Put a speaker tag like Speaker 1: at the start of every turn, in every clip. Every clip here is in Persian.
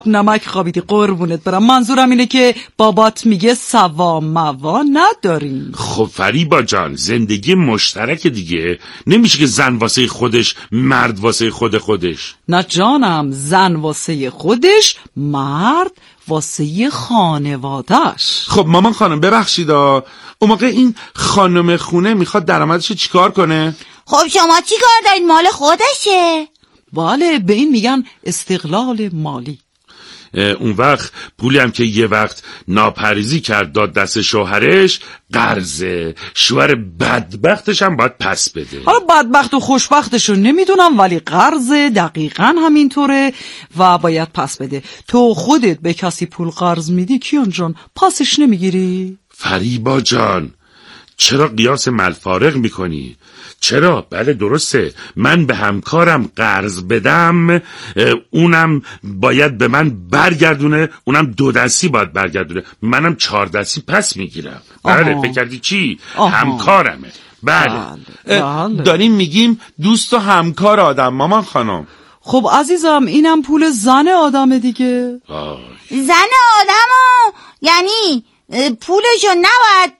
Speaker 1: نمک خوابیدی قربونت برم. منظورم اینه که بابات میگه سوا موا نداریم.
Speaker 2: خب فریبا جان، زندگی مشترک دیگه، نمیشه که زن واسه خودش مرد واسه خودش.
Speaker 1: نه جانم، زن واسه خودش، مرد واسه خانواده‌اش.
Speaker 2: خب مامان خانم ببخشید اون موقع این خانم خونه میخواد درآمدشو چیکار کنه؟
Speaker 3: خب شما چیکار دارید؟ مال خودشه.
Speaker 1: بله، به این میگن استقلال مالی.
Speaker 2: اون وقت پولی هم که یه وقت ناپریزی کرد داد دست شوهرش قرضه، شوهر بدبختش هم باید پس بده.
Speaker 1: حالا بدبخت و خوشبختشو نمیدونم، ولی قرضه دقیقاً همینطوره و باید پس بده. تو خودت به کسی پول قرض میدی کیان جان، پاسش نمیگیری؟
Speaker 2: فریبا جان، چرا قیاس ملفارق میکنی؟ چرا؟ بله درسته، من به همکارم قرض بدم اونم باید به من برگردونه، اونم 2 دستی باید برگردونه، منم 4 دستی پس میگیرم. بله فکر کردی چی؟ همکارمه. بله. داریم میگیم دوست و همکار آدم مامان خانم.
Speaker 1: خب عزیزم، اینم پول زن آدمه دیگه.
Speaker 3: زن آدمو یعنی پولشو نباید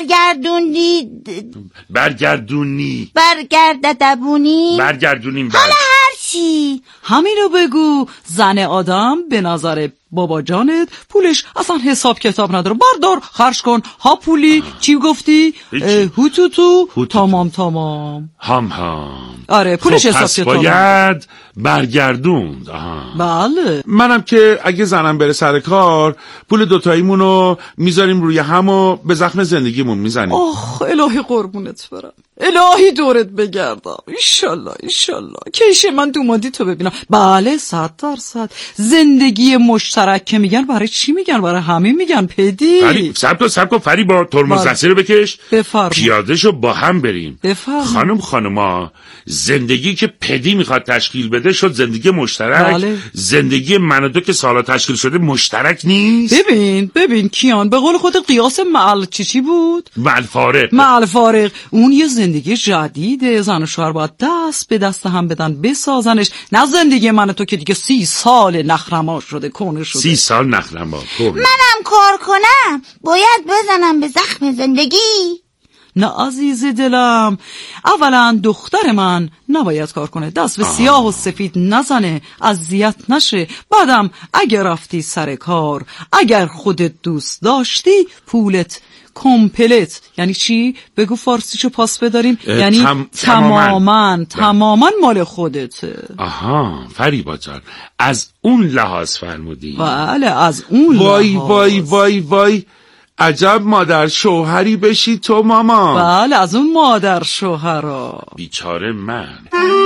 Speaker 3: برگردونیم. حالا هر چی
Speaker 1: همینو بگو. زن آدم به نظر بابا جانت پولش اصلا حساب کتاب نداره، بردار خرج کن. ها پولی چی گفتی؟ هوتوتو تمام هم. آره پولش حساب کتاب
Speaker 2: باید برگردوند.
Speaker 1: بله.
Speaker 2: منم که اگه زنم بره سر کار پول دوتاییمونو میذاریم روی هم و به زخم زندگیمون میزنیم.
Speaker 1: الهی قربونت برم، الهی دورت بگردم. ایشالله کیشه من دومادی تو ببینم. بله 100%. زندگی مشترک که میگن برای چی میگن؟ برای همین میگن پدی.
Speaker 2: سب کن فریبا، ترمز دستی رو بکش.
Speaker 1: بفرم.
Speaker 2: پیادهشو با هم بریم.
Speaker 1: بفرم.
Speaker 2: خانما، زندگی که پدی میخواد تشکیل بده شد زندگی مشترک.
Speaker 1: بله.
Speaker 2: زندگی من و تو که سالا تشکیل شده مشترک نیست.
Speaker 1: ببین کیان، به قول خود قیاس معل چی بود؟
Speaker 2: معل
Speaker 1: فارق. اون یه زندگی جدیده، زن و شوهر باید دست به دست هم بدن بسازنش. نه زندگی من و تو که دیگه 30 سال نخرما شده، کونه شده.
Speaker 2: 30 سال نخرما.
Speaker 3: منم کار کنم باید بزنم به زخم زندگی.
Speaker 1: نه عزیز دلم، اولا دختر من نباید کار کنه، دست به سیاه و سفید نزنه، اذیت نشه. بعدم اگر رفتی سر کار، اگر خودت دوست داشتی، پولت کمپلت. یعنی چی؟ بگو فارسیشو پاس بداریم. یعنی تماما مال خودته.
Speaker 2: فریبا جان، از اون لحاظ فرمودی؟
Speaker 1: بله از اون لحاظ.
Speaker 2: وای عجب مادر شوهری بشی تو ماما.
Speaker 1: بله از اون مادر شوهرها.
Speaker 2: بیچاره من.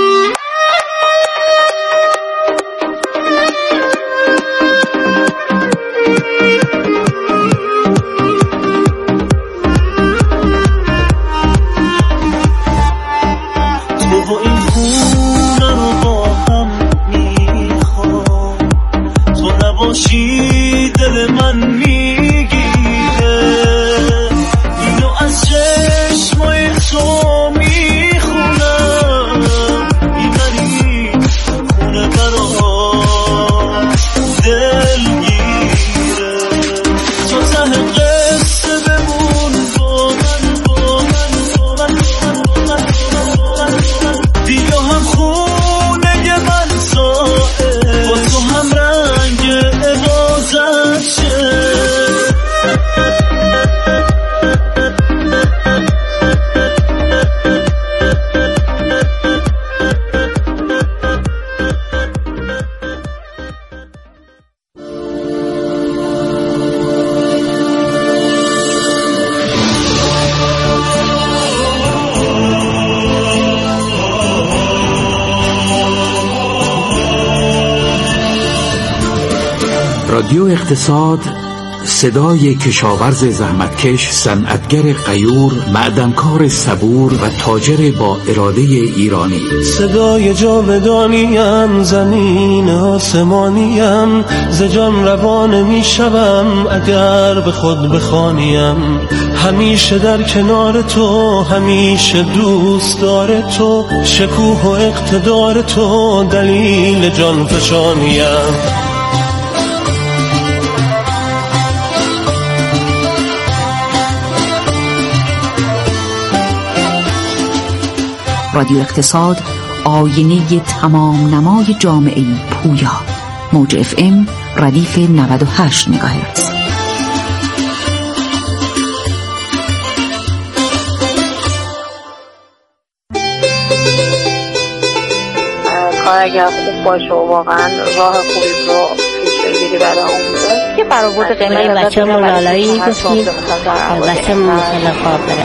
Speaker 4: تو این خونه رو با هم میخوام، تو نباشی دل من میگیره، اینو از چشمای تو میخونم، میبری خونه برام دل میگیره، تو ته قصه بمون با من دیگه هم خونه من ساعه، با تو هم رنگ عبادت شه.
Speaker 5: رادیو اقتصاد، صدای کشاورز زحمتکش، صنعتگر غیور، معدنکار صبور و تاجر با اراده ایرانی.
Speaker 4: صدای جاودانیم، زمین آسمانیم، ز جان روان میشوم اگر به خود بخوانیم. همیشه در کنار تو، همیشه دوست دار تو، شکوه و اقتدار تو دلیل جان فشانیم.
Speaker 6: رادیو اقتصاد، آینه تمام نمای جامعه پویا. موج FM ردیف 98 مگاهرتز.
Speaker 7: کار اگر خوب باشه و واقعا راه خوبی رو پیش بگیری برای آموزش که برآورد قیمت
Speaker 8: بچه ملالایی گفتیم بچه ممکنه خواب بره.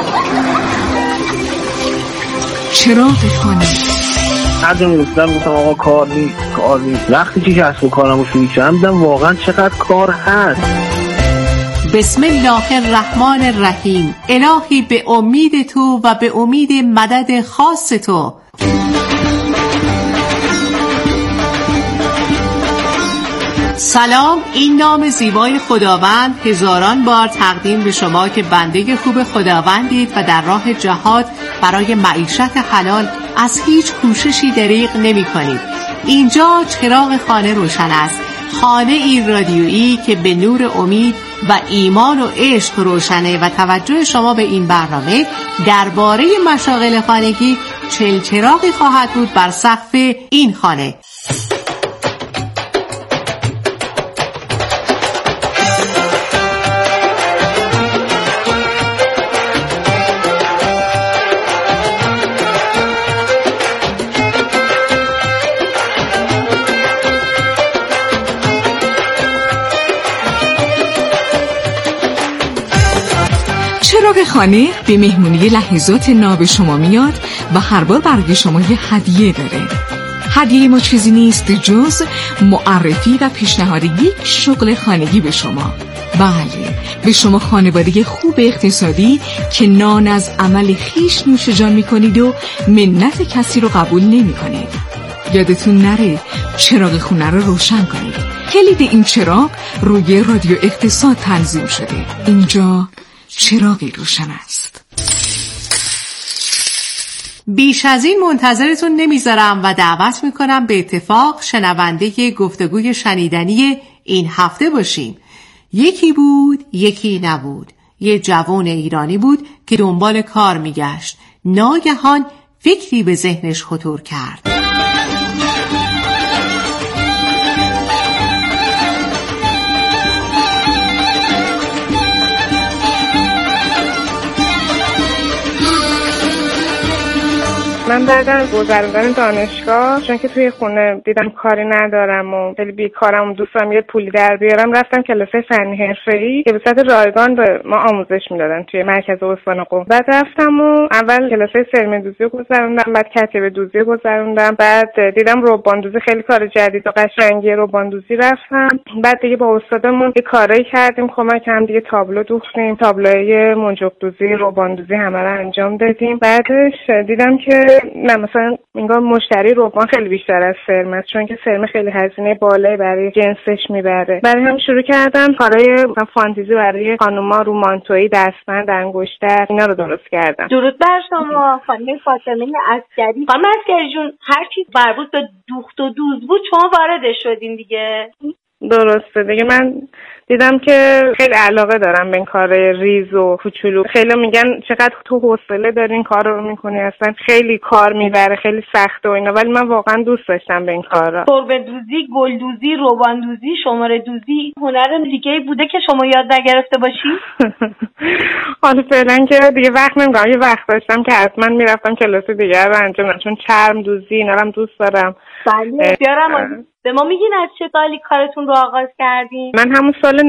Speaker 6: چراغ خانه
Speaker 9: هر جا میرسیدم گفتم آقا کار نیست. وقتی که کسب و کارم رو شروع کردم دیدم واقعا چقدر کار هست.
Speaker 10: بسم الله الرحمن الرحیم. الهی به امید تو و به امید مدد خاص تو. سلام، این نام زیبای خداوند هزاران بار تقدیم به شما که بنده خوب خداوندید و در راه جهاد برای معیشت حلال از هیچ کوششی دریغ نمی کنید. اینجا چراغ خانه روشن است، خانه این رادیویی که به نور امید و ایمان و عشق روشنه و توجه شما به این برنامه درباره مشاغل خانگی چلچراغی خواهد بود بر سقف این خانه.
Speaker 6: چراغ خانه به مهمونی لحظات ناب شما میاد و هر بار برای شما یه هدیه داره. هدیه ما چیزی نیست جز معرفی و پیشنهاد یک شغل خانگی به شما. بله، به شما خانواده خوب اقتصادی که نان از عمل خویش نوش جان میکنید و منت کسی رو قبول نمیکنید. یادتون نره چراغ خونه رو روشن کنید. کلید این چراغ روی رادیو اقتصاد تنظیم شده. اینجا چراغی روشن است.
Speaker 10: بیش از این منتظرتون نمیذارم و دعوت میکنم به اتفاق شنونده گفتگوی شنیدنی این هفته باشیم. یکی بود یکی نبود. یه جوان ایرانی بود که دنبال کار میگشت. ناگهان فکری به ذهنش خطور کرد.
Speaker 7: من بعد از گذروندن دانشگاه، چون که توی خونه دیدم کاری ندارم و خیلی بیکارم و دوستم یه پولی در بیارم، رفتم کلاسای فنی حرفه‌ای که به صورت رایگان به ما آموزش میدادن توی مرکز استان قم. بعد رفتم و اول کلاسای سرمه دوزی رو گذروندم، بعد کتیبه دوزی رو گذروندم، بعد دیدم ربان دوزی خیلی کار جدید و قشنگیه، ربان دوزی رفتم. بعد دیگه با استادمون یه کارایی کردیم، کمک هم دیگه تابلو دوختیم، تابلوهای منجق دوزی، ربان دوزی همه رو انجام دادیم. بعدش دیدم که نه مثلا انگار مشتری ربان خیلی بیشتر از سرمه است، چون که سرمه خیلی هزینه بالایی برای جنسش میبره. برای هم شروع کردم کارهای فانتزی برای خانوما، رو مانتویی، دستبند، انگشتر، اینا رو درست کردم.
Speaker 8: درود بر شما خانم فاطمه عسکری. خانم عسکری جون، هر چیز مربوط به دوخت و دوز بود شما وارد شدین دیگه.
Speaker 7: درسته دیگه. من دیدم که خیلی علاقه دارم به این کار ریز و کوچولو. خیلی میگن چقدر تو حوصله داری این کار رو میکنی، اصلا خیلی کار میبره، خیلی سخته و اینا، ولی من واقعا دوست داشتم به این کارا.
Speaker 8: تربه دوزی، گل دوزی، روبان دوزی، شماره دوزی، هنر دیگه بوده که شما یاد نگرفته باشی؟
Speaker 7: حالا فعلا که دیگه وقت نمیگم، یه وقت داشتم که حتما میرفتم کلاس دیگه رو انجام بدم، چون چرم دوزی اینا رو هم دوست دارم.
Speaker 8: بله بیارم. به ما میگین از چه سالی کارتون رو آغاز کردین؟
Speaker 7: من همون سال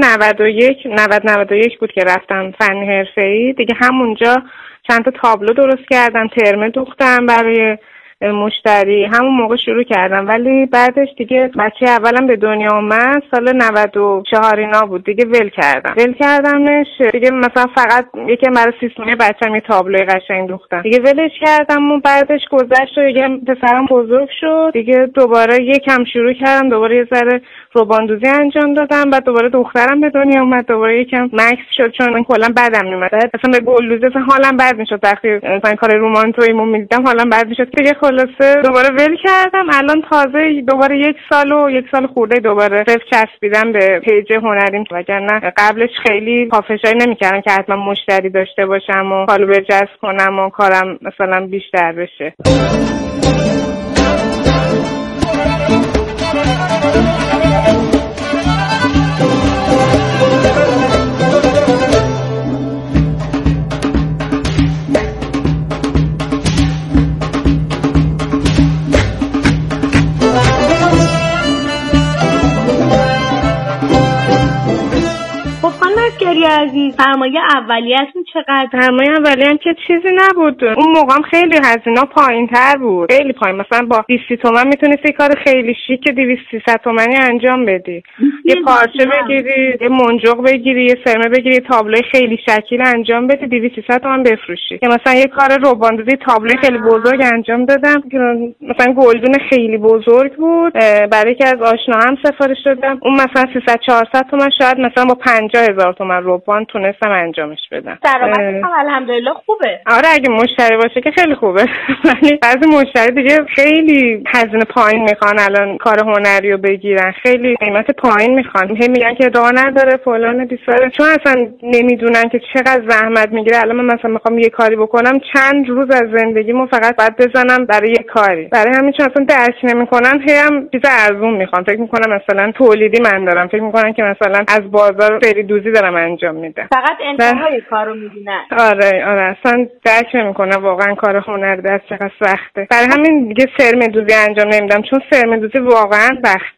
Speaker 7: 91 بود که رفتم فنی حرفه‌ای دیگه. همونجا چند تا تابلو درست کردم، ترمه دوختم برای مشتری، همون موقع شروع کردم. ولی بعدش دیگه بچه اولم به دنیا اومد سال 94 اینا بود، دیگه ول کردمش دیگه. مثلا فقط یکم برای سیسمه بچه‌م یه تابلوی قشنگ دوختم دیگه، ولش کردم و بعدش گذشت و دیگه پسرم بزرگ شد دیگه، دوباره یکم شروع کردم، دوباره یه ذره روباندوزی انجام دادم، بعد دوباره دخترم به دنیا اومد، دوباره یکم مکس شد چون من کلا بدم میومد، اصلا به گلدوزی حالم بد میشد، وقتی مثلا کار رومانتویی می‌دیدم حالم بد میشد دیگه. خلاصه دوباره ول کردم. الان تازه دوباره 1 سال خورده دوباره صرف چسبیدم به پیج هنریم، وگرنه قبلش خیلی پافشاری نمی‌کردم که حتما مشتری داشته باشم و فالو جذب کنم و کارم مثلا بیشتر بشه.
Speaker 8: اسکری عزیز، سرمایه اولیه‌تون چقدر؟
Speaker 7: سرمایه اولیه‌ام که چیزی نبود. اون موقعم خیلی هزینه‌ها پایین‌تر بود، خیلی پایین. مثلا با 20 تومن میتونستی یه کار خیلی شیک 200-300 تومانی انجام بدی. یه پارچه بگیری، یه منجق بگیری، یه سرمه بگیری، یه تابلوی خیلی شکیل انجام بدی، 200-300 تومن بفروشی. یا مثلا یه کار رباندازی تابلوی خیلی بزرگ انجام دادم که مثلا گلدون خیلی بزرگ بود، برای یکی از آشناهام سفارش دادم. اون مثلا 300-400 تومن، شاید مثلا با 50,000 تومن ربان تونستم انجامش بدم.
Speaker 8: درآمدش هم الحمدلله خوبه.
Speaker 7: آره اگه مشتری باشه که خیلی خوبه. ولی بعضی مشتری دیگه خیلی هزینه پایین میخوان الان کار هنری رو بگیرن، خیلی قیمت پایین میخوان. هی میگن که راه نداره فلان بیساره، چون اصلا نمیدونن که چقدر زحمت میگیره. الان من مثلا میخوام یه کاری بکنم، چند روز از زندگیمو فقط باید بزنم برای یه کاری. برای همین چون اصلا درک نمیکنن، هی هم چیز ارزون میخوان. فکر میکنم مثلا تولیدی من دارم، فکر میکنن که مثلا از بازار سری دوزی دارم انجام میدم.
Speaker 8: فقط انتهای کارو میبینن.
Speaker 7: آره اصلا درک نمیکنه واقعا کار هنر دست چقدر سخته. برای همین دیگه سرمه دوزی انجام نمیدم، چون سرمه دوزی واقعا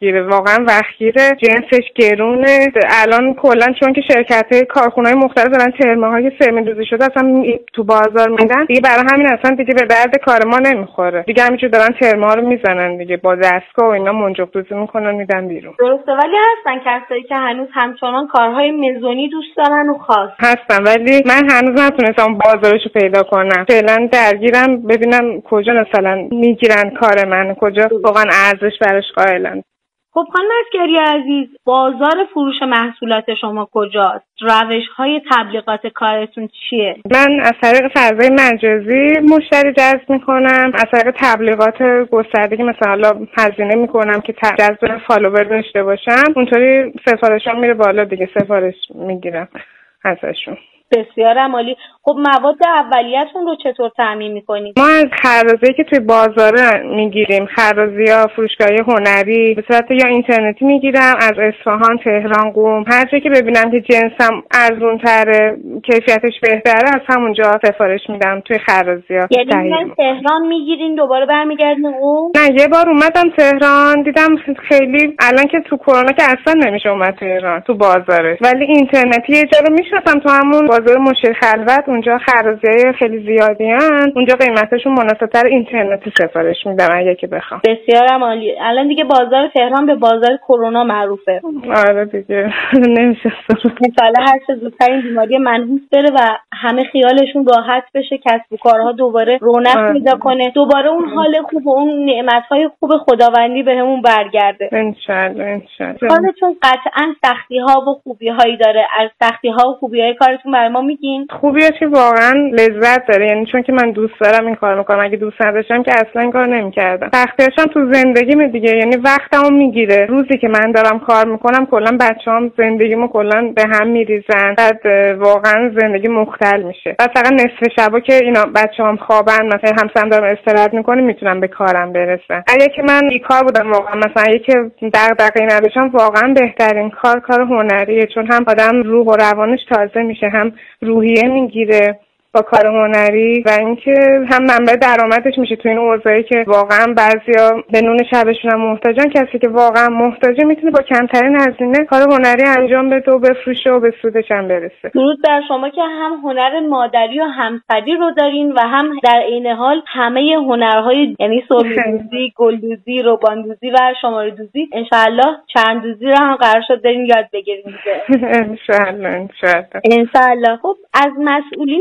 Speaker 7: وقتگیره، جنسش گرونه. الان کلا چون که شرکت‌های کارخونه‌های مختلف دارن ترمه‌های سرمه دوزی شده اصلا تو بازار میدن، دیگه برای همین اصلا دیگه به درد کار ما نمیخوره. دیگه همینجور دارن ترمه‌ها رو میزنن دیگه، با دستگاه و اینا منجق دوزی میکنن میدن بیرون.
Speaker 8: درسته، ولی هستن کسایی که هنوز همچنان کارهای مزونی دوست دارن و خاص
Speaker 7: هستن، ولی من هنوز نتونستم بازارشو پیدا کنم. فعلا درگیرم ببینم کجا مثلا میگیرن کار من، کجا واقعا ارزش براش قائلن.
Speaker 8: خب خانم اسکری عزیز، بازار فروش محصولات شما کجاست؟ روش‌های تبلیغات کارتون چیه؟
Speaker 7: من از طریق فضای مجازی مشتری جذب میکنم، از طریق تبلیغات گسترده که مثلا هزینه میکنم که جذب فالوور داشته باشم، اونطوری سفارشام میره بالا دیگه، سفارش میگیرم ازشون.
Speaker 8: بسیار عالی. خب مواد اولیه‌تون رو چطور تامین می‌کنید؟
Speaker 7: ما از خرازی که توی بازار میگیریم، خرازی‌ها، فروشگاه‌های هنری به صورت یا اینترنتی میگیرم، از اصفهان، تهران، قم، هر جایی که ببینم که جنسم ارزان‌تره، کیفیتش بهتره، از همونجا سفارش میدم توی خرازی‌ها.
Speaker 8: یعنی من تهران میگیرین دوباره برمیگردین قم؟
Speaker 7: نه، یه بار اومدم تهران، دیدم خیلی الان که تو کرونا که اصلا نمیشه اومد تهران تو بازارش، ولی اینترنتی یه جا رو میشناسم تو همون بازار مشیر خلوت، اونجا خرازی‌های خیلی زیادیان، اونجا قیمتشون مناسب‌تر، اینترنتی سفارش میدم اگه که بخوام.
Speaker 8: بسیار عالی. الان دیگه بازار تهران به بازار کرونا معروفه.
Speaker 7: آره دیگه نمیشه.
Speaker 8: مثلا هر چه زودتر این بیماری منحوس بره و همه خیالشون راحت بشه، کسب و کارها دوباره رونق پیدا کنه، دوباره اون حال خوب و اون نعمت‌های خوب خداوندی بهمون برگرده.
Speaker 7: ان شاءالله.
Speaker 8: کارتون قطعاً سختی‌ها و خوبی‌هایی داره. از سختی‌ها و خوبی‌های کارتون برای ما میگین؟
Speaker 7: خوبیه که واقعا لذت داره، یعنی چون که من دوست دارم این کار میکنم، اگه دوست نداشتم که اصلا این کار نمیکردم. سختی‌هاش هم تو زندگیمه دیگه، یعنی وقتمو میگیره. روزی که من دارم کار میکنم کلا بچه‌ام زندگیمو کلا به هم میریزن، بعد واقعا زندگی مختل میشه. بعد فقط نصف شبا که اینا بچه‌ام خوابن، مثلا همسرم دارم استراحت میکنه، میتونم به کارم برسم. اگه که من بیکار بودم واقعا، مثلا یکی دغدغه‌ای نداشتم، واقعا بهترین کار هنریه، چون هم آدم روح و روانش تازه میشه، هم روحیه میگیره با کار هنری، و اینکه هم منبع درآمدش میشه تو این اوضاعی که واقعا بعضیا به نون شبشون هم محتاجن. کسی که واقعا محتاجه میتونه با کمترین هزینه کار هنری انجام بده و بفروشه و به سودش هم برسه.
Speaker 8: درود بر شما که هم هنر مادری و همسری رو دارین و هم در عین حال همه هنرهای، یعنی سرمه‌دوزی، گلدوزی، رباندوزی و شماره‌دوزی، انشالله چندوزی رو هم قرار شد دارین یاد بگیرین دیگه.
Speaker 7: انشالله.
Speaker 8: خب از مسئولین در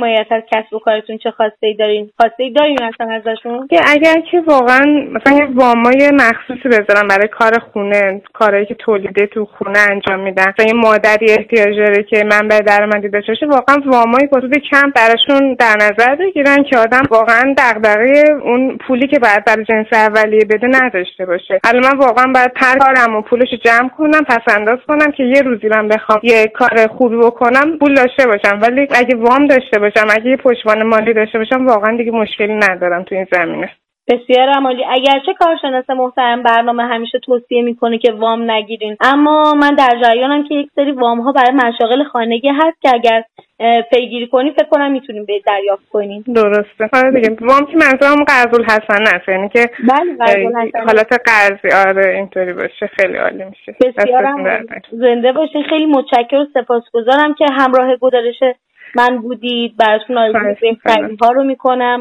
Speaker 8: حمایت از کسب و کارتون چه خواسته ای دارین اصلا ازشون؟
Speaker 7: که اگر که واقعا مثلا یه وامای مخصوصی بذارن برای کار خونه، کارهایی که تولیده تو خونه انجام میدن، مثلا یه مادری احتیاج داره که منبع درآمدی داشته باشه، واقعا وامای حدود کم براشون در نظر بگیرن که آدم واقعا دغدغه اون پولی که باید برای جنس اولیه بده نداشته باشه. الان من واقعا باید هر کارم و پولشو جمع کنم، پس انداز کنم که یه روزی من بخوام یه کار خوبی بکنم پول داشته باشم، ولی اگه وام داشته باشم، اگه یه پشتوانه مالی داشته باشم، واقعا دیگه مشکلی ندارم تو این زمینه.
Speaker 8: بسیار عالی. اگرچه کارشناس محترم برنامه همیشه توصیه میکنه که وام نگیرین، اما من در جریانم که یک سری وام ها برای مشاغل خانگی هست که اگر پیگیری کنی فکر کنم میتونیم به دریافت کنین.
Speaker 7: درسته. آره دیگه وام که منظورم قرض الحسنه است، یعنی که حالت قرضی اینطوری باشه خیلی عالی میشه.
Speaker 8: بسیار زنده باشین. خیلی متشکرم و سپاسگزارم که همراه گزارش من بودید. براتون آرزوی بهترین ها رو میکنم.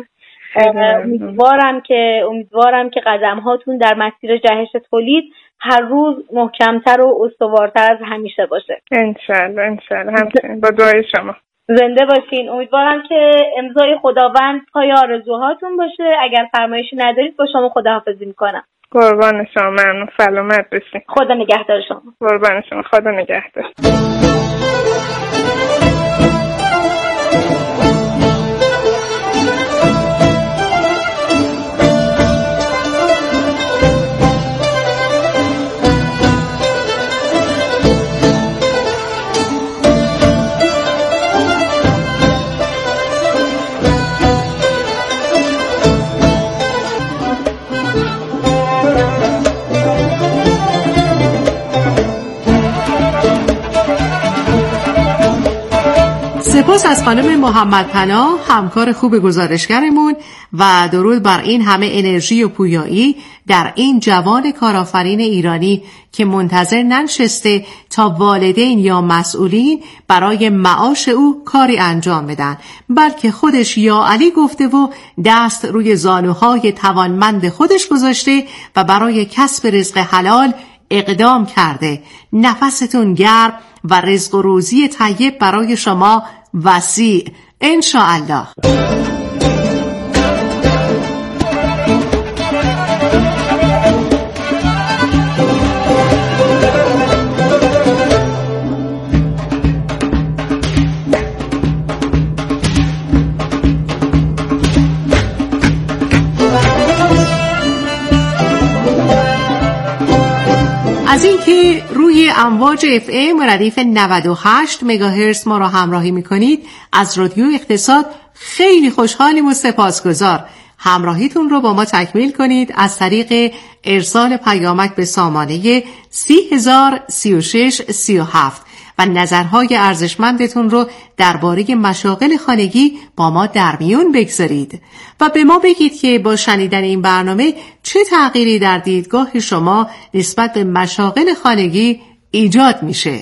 Speaker 8: امیدوارم که قدم هاتون در مسیر جهش تولید هر روز محکمتر و استوارتر از همیشه باشه.
Speaker 7: انشالله همچنین با دعای شما.
Speaker 8: زنده باشین. امیدوارم که امضای خداوند پای آرزوهاتون باشه. اگر فرمایشی ندارید با شما خداحافظی میکنم.
Speaker 7: قربان شما، ممنون. سلامت باشین.
Speaker 8: خدا نگهدار شما.
Speaker 7: قربان شما. خدا نگهدار.
Speaker 10: سپاس از خانم محمد پناه، همکار خوب گزارشگرمون، و درود بر این همه انرژی و پویایی در این جوان کارآفرین ایرانی که منتظر ننشسته تا والدین یا مسئولین برای معاش او کاری انجام بدن، بلکه خودش یا علی گفته و دست روی زانوهای توانمند خودش گذاشته و برای کسب رزق حلال اقدام کرده. نفستون گرم و رزق و روزی طیب برای شما وسیع انشاءالله. از اینکه روی امواج FM ردیف 98 مگاهرتز ما را همراهی میکنید، از رادیو اقتصاد خیلی خوشحالیم و سپاسگزار. همراهیتون رو با ما تکمیل کنید از طریق ارسال پیامک به سامانه 30003637 و نظرهای ارزشمندتون رو درباره مشاغل خانگی با ما در میون بگذارید و به ما بگید که با شنیدن این برنامه چه تغییری در دیدگاه شما نسبت به مشاغل خانگی ایجاد میشه.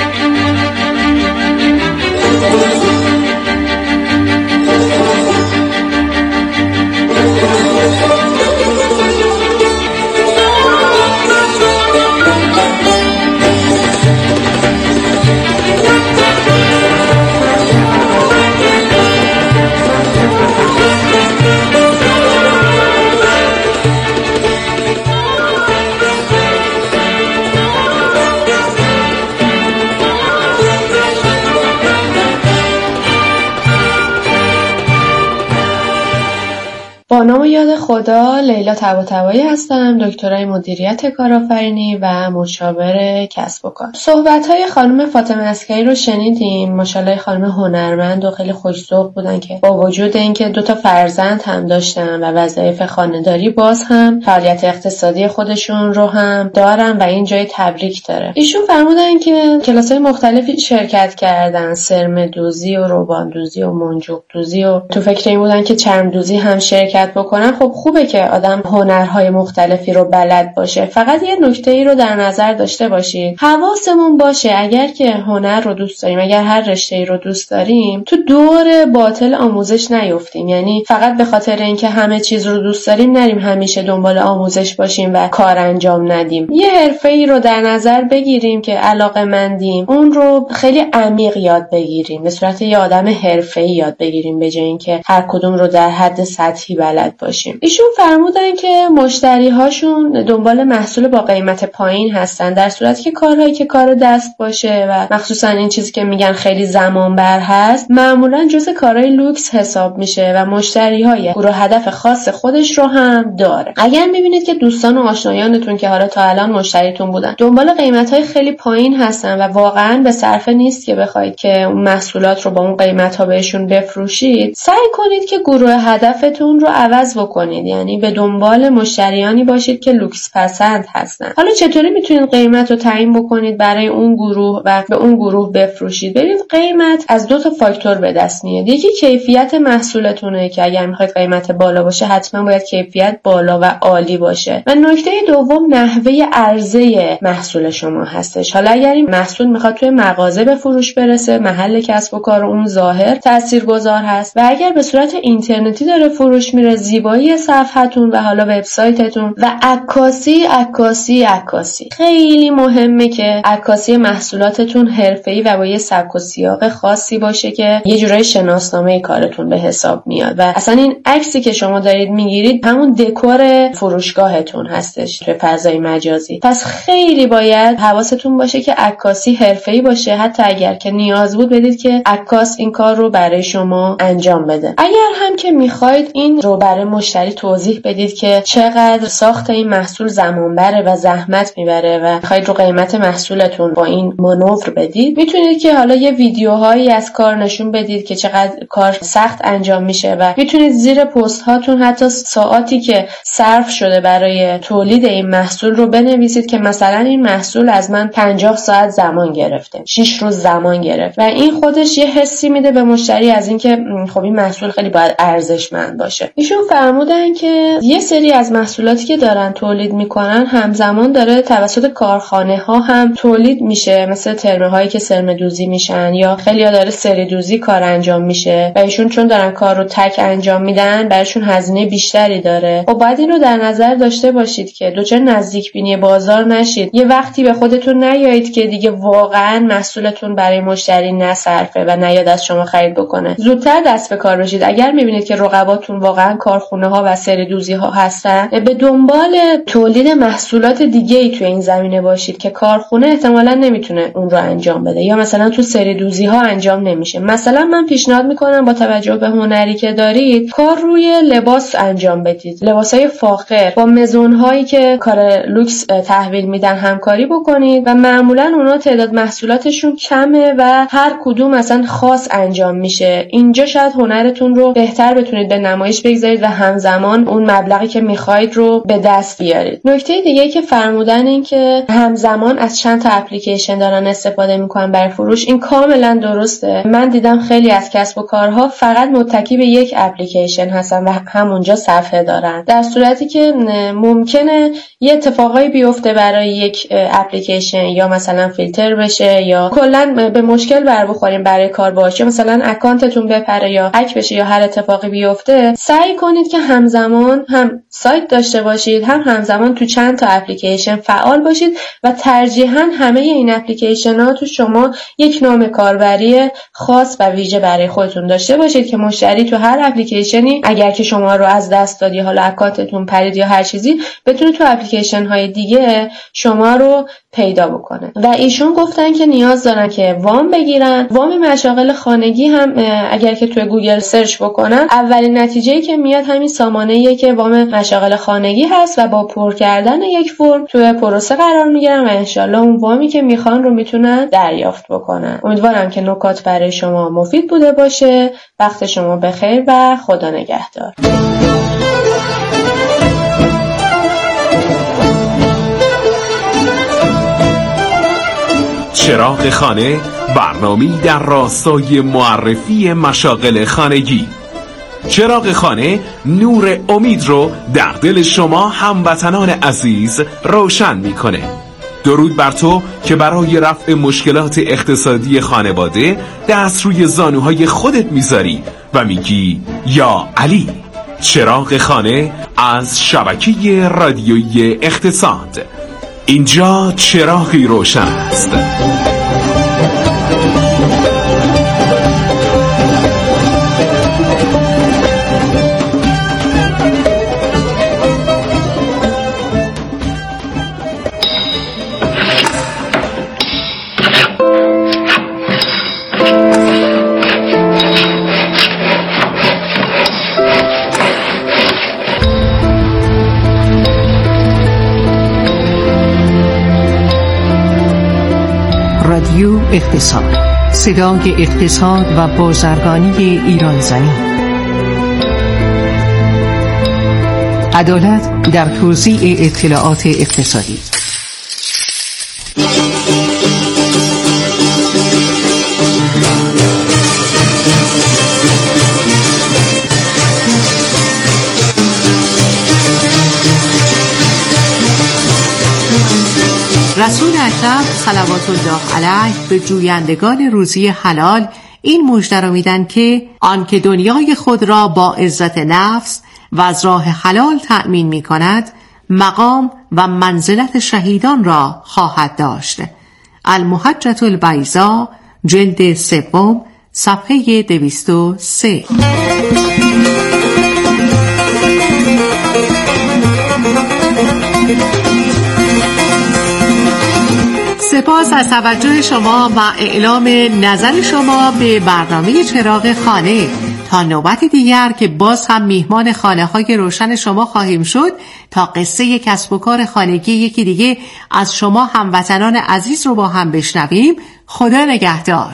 Speaker 11: با نام یاد خدا، لیلا طباطبایی هستم، دکترای مدیریت کارآفرینی و مشاور کسب و کار. صحبت‌های خانم فاطمه عسکری رو شنیدین. ماشاءالله خانم هنرمند و خیلی خوش‌ذوق بودن که با وجود اینکه 2 فرزند هم داشتن و وظایف خانه‌داری، باز هم فعالیت اقتصادی خودشون رو هم دارن و این جای تبریک داره. ایشون فرمودن که کلاس‌های مختلفی شرکت کردن، سرمه‌دوزی و روباندوزی و منجوق‌دوزی، و تو فکر این بودن که چرم‌دوزی هم شرکت بکنن، واقعا خب خوبه که آدم هنرهای مختلفی رو بلد باشه، فقط یه نکته ای رو در نظر داشته باشید، حواسمون باشه اگر که هنر رو دوست داریم، اگر هر رشته‌ای رو دوست داریم، تو دور باطل آموزش نیفتیم. یعنی فقط به خاطر اینکه همه چیز رو دوست داریم نریم همیشه دنبال آموزش باشیم و کار انجام ندیم. یه حرفه‌ای رو در نظر بگیریم که علاقه‌مندیم، اون رو خیلی عمیق یاد بگیریم، به صورت یه آدم حرفه‌ای یاد بگیریم به جای اینکه هر کدوم رو در حد سطحی بلد باشیم. ایشون فرمودن که مشتری‌هاشون دنبال محصول با قیمت پایین هستن، در صورتی که کارهایی که کار دست باشه و مخصوصا این چیزی که میگن خیلی زمان بر هست معمولا جزء کارهای لوکس حساب میشه و مشتری‌های گروه هدف خاص خودش رو هم داره. اگر میبینید که دوستان و آشنایانتون که حالا تا الان مشتریتون بودن دنبال قیمت‌های خیلی پایین هستن و واقعا به صرفه نیست که بخواید که اون محصولات رو با اون قیمت‌ها بهشون بفروشید، سعی کنید که گروه هدفتون رو عوض بکنید. یعنی به دنبال مشتریانی باشید که لوکس پسند هستن. حالا چطوری میتونید قیمت رو تعیین بکنید برای اون گروه و به اون گروه بفروشید؟ ببینید قیمت از 2 تا فاکتور به دست میاد. یکی کیفیت محصولتونه که اگر میخواید قیمت بالا باشه حتما باید کیفیت بالا و عالی باشه. و نکته دوم نحوه عرضه محصول شما هستش. حالا اگر این محصول میخواد توی مغازه به فروش برسه، محل کسب و کار اون ظاهر تاثیرگذار هست و اگر به صورت اینترنتی داره فروش میره، زیبایی صفحتون و حالا وبسایتتون و عکاسی خیلی مهمه که عکاسی محصولاتتون حرفه‌ای و با یه سبک و سیاق خاصی باشه که یه جورای شناسنامه کارتون به حساب میاد و اصلا این عکسی که شما دارید میگیرید همون دکور فروشگاهتون هستش توی فضای مجازی. پس خیلی باید حواستون باشه که عکاسی حرفه‌ای باشه، حتی اگر که نیاز بود بدید که عکاس این کار رو برای شما انجام بده. اگر هم که میخواید این رو برای مشتری توضیح بدید که چقدر ساخت این محصول زمان بره و زحمت میبره و میخواید رو قیمت محصولتون با این مانور بدید، میتونید که حالا یه ویدیوهایی از کار نشون بدید که چقدر کار سخت انجام میشه و میتونید زیر پست هاتون حتی ساعاتی که صرف شده برای تولید این محصول رو بنویسید که مثلا این محصول از من 50 ساعت زمان گرفته، 6 روز زمان گرفت و این خودش یه حسی میده به مشتری از اینکه خب این محصول خیلی باید ارزشمند باشه. ایشون فرمودن که یه سری از محصولاتی که دارن تولید میکنن همزمان داره توسط کارخانه ها هم تولید میشه، مثل ترمه هایی که سرمه دوزی میشن یا خیلی ها داره سری دوزی کار انجام میشه و ایشون چون دارن کار رو تک انجام میدن براشون هزینه بیشتری داره. خب باید این رو در نظر داشته باشید که دوچار نزدیک بینی بازار نشید. یه وقتی به خودتون نیایید که دیگه واقعا محصولتون برای مشتری نصرفه و نیاد از شما خرید بکنه. زودتر دست به کار بشید. اگر میبینید که رقباتون واقعا کارخونه ها و سری دوزی ها هستن، به دنبال تولید محصولات دیگه ای توی این زمینه باشید که کارخونه احتمالاً نمیتونه اون رو انجام بده یا مثلا تو سری دوزی ها انجام نمیشه. مثلا من پیشنهاد میکنم با توجه به هنری که دارید کار روی لباس انجام بدید، لباسای فاخر با مزون هایی که کار لوکس تحویل میدن همکاری بکنید و معمولا اونا تعداد محصولاتشون کمه و هر کدوم مثلا خاص انجام میشه. اینجا شاید هنرتون رو بهتر بتونید به نمایش بگذارید و همزمان اون مبلغی که میخواید رو به دست بیارید. نکته دیگه که فرمودن این که همزمان از چند تا اپلیکیشن دارن استفاده میکنن برای فروش، این کاملا درسته. من دیدم خیلی از کسب و کارها فقط متکی به یک اپلیکیشن هستن و همونجا صفحه دارن، در صورتی که ممکنه یه اتفاقایی بیفته برای یک اپلیکیشن یا مثلا فیلتر بشه یا کلا به مشکل بر بخوریم برای کار باشه، مثلا اکانتتون بپره یا هک بشه یا هر اتفاقی بیفته. سعی کنید که همزمان هم سایت داشته باشید هم همزمان تو چند تا اپلیکیشن فعال باشید و ترجیحاً همه این اپلیکیشن ها تو شما یک نام کاربری خاص و ویژه برای خودتون داشته باشید که مشتری تو هر اپلیکیشنی اگر که شما رو از دست دادی، حالا اکانتتون پرید یا هر چیزی، بتونه تو اپلیکیشن های دیگه شما رو پیدا بکنه. و ایشون گفتن که نیاز دارن که وام بگیرن. وام مشاغل خانگی هم اگر که توی گوگل سرچ بکنن اولین نتیجه‌ای که میاد همین سامانه‌ایه که وام مشاغل خانگی هست و با پر کردن یک فرم توی پروسه قرار میگیرن و انشالله اون وامی که میخوان رو میتونن دریافت بکنن. امیدوارم که نکات برای شما مفید بوده باشه. وقت شما بخیر و خدا نگهدار.
Speaker 12: چراغ خانه، برنامه‌ای در راستای معرفی مشاغل خانگی. چراغ خانه نور امید رو در دل شما هموطنان عزیز روشن میکنه. درود بر تو که برای رفع مشکلات اقتصادی خانواده دست روی زانوهای خودت میذاری و میگی یا علی. چراغ خانه از شبکه رادیویی اقتصاد. اینجا چراغی روشن است.
Speaker 10: رادیو اقتصاد، صدای اقتصاد و بازرگانی ایران زمین. عدالت در توزیع اطلاعات اقتصادی. رسول اکرم صلوات الله علیه به جویندگان روزی حلال این مژده را میدن که آنکه دنیای خود را با عزت نفس و از راه حلال تأمین می کند مقام و منزلت شهیدان را خواهد داشت. المحجة البیضاء جلد 3 صفحه 203. سپاس از توجه شما و اعلام نظر شما به برنامه چراغ خانه. تا نوبت دیگر که باز هم میهمان خانه های روشن شما خواهیم شد تا قصه کسب و کار خانگی یکی دیگه از شما هموطنان عزیز رو با هم بشنویم. خدا نگهدار.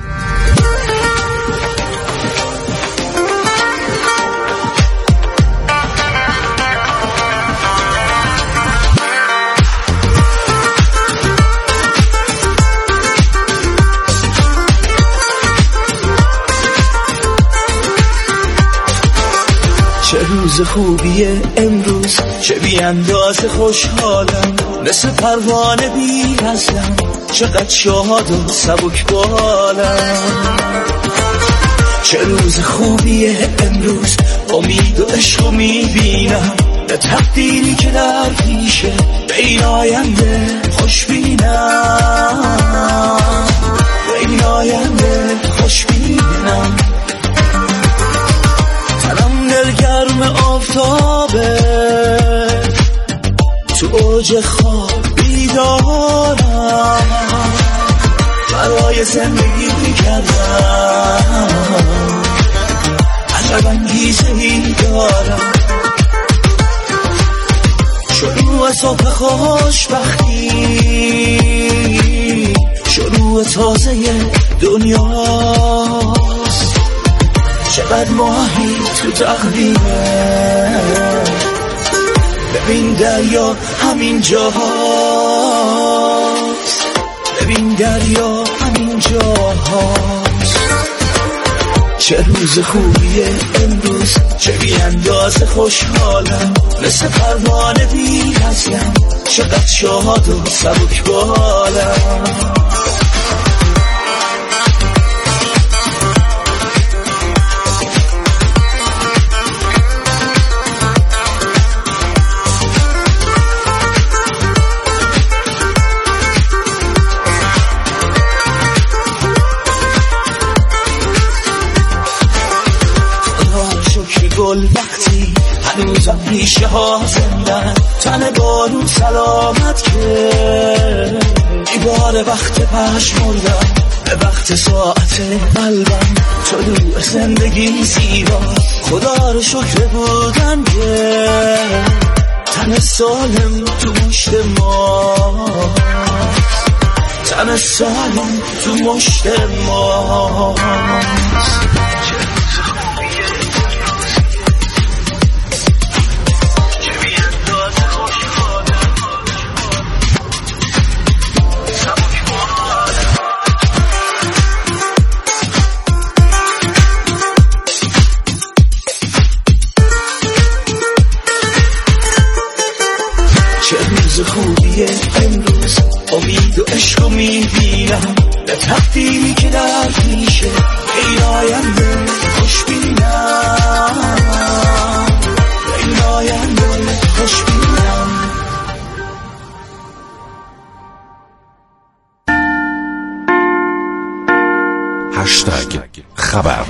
Speaker 13: چه روز خوبیه امروز، چه بی اندازه خوشحالم، مثل پروانه بی نزلم، چقدر شاد و سبک بالم. چه روز خوبیه امروز، امید و عشق رو میبینم، به تقدیری که در پیشه، به این آینده خوش بینم، به این آینده خوش بینم. دلگرم آفتابه، تو اوج خواب بیدارم، برای زندگی کردم عجب انگیزه‌ای دارم. شروع صبح خوشبختی، شروع تازه دنیاست، چقدر ماهی تو تقدیمه، ببین دریا همین جاهاست، ببین دریا همین جاهاست. چه روز خوبیه امروز، چه بی اندازه خوشحالم، مثل پروانه بی نزلم، چقدر شاد و سبک بالم. گل وقتی هنوزم ریشه ها زندن، تن بارون سلامت که ایبار وقت پشمردم، به وقت ساعت قلبم طلوع زندگی زیبا. خدا رو شکر بودن که تن سالم تو مشت ماست، تن سالم تو مشت ماست. میبینم، نه تقدیری که در پیشه، این آینده خوش بینم، این آینده خوش بینم.
Speaker 12: هشتگ خبر.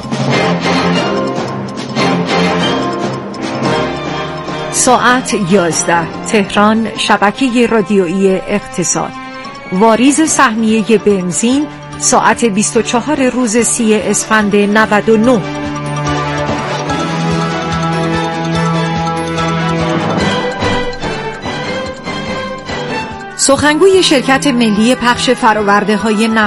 Speaker 14: ساعت 11 تهران، شبکه رادیویی اقتصاد. واریز سهمیه بنزین ساعت 24 روز 30 اسفند 99. سخنگوی شرکت ملی پخش فرآورده‌های